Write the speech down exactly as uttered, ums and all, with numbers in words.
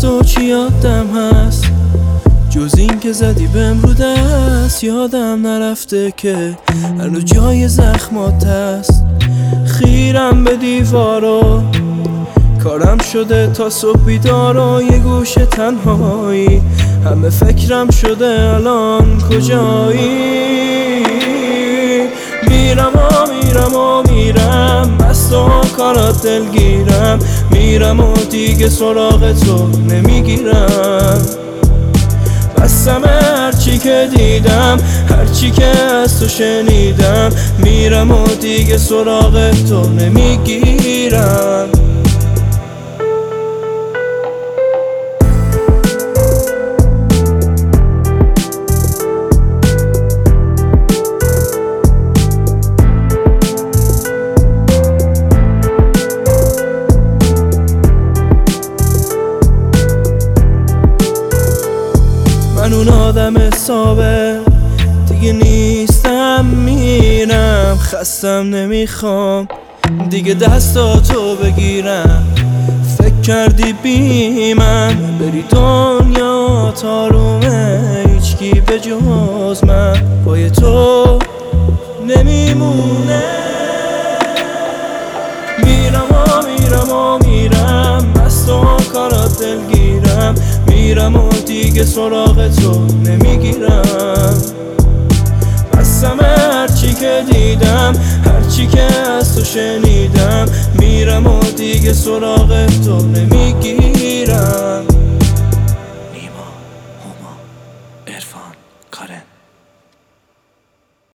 هست و چی یادم هست جز این که زدی بهم رو دست. یادم نرفته که هنوز جای زخمات هست. خیرم به دیوارو کارم شده تا صبح بیدار و یه گوشه تنهایی. همه فکرم شده الان کجایی. میرم و میرم و میرم مست و کارات دلگیرم. میرم و دیگه سراغ تو نمیگیرم. بستم هرچی که دیدم هرچی که از تو شنیدم. میرم و دیگه سراغ تو نمیگیرم. من اون آدم حسابه دیگه نیستم. میرم خستم نمیخوام دیگه دستاتو بگیرم. فکر کردی بی من بری دنیا تارومه. هیچکی به جز من پای تو نمیمونه. میرم و میرم و میرم مست و کارات دلگیرم. میرم و دیگه سراغ تو نمیگیرم. بستم هرچی که دیدم هرچی که از تو شنیدم. میرم و دیگه سراغ تو نمیگیرم. نیما، هما، عرفان، کارن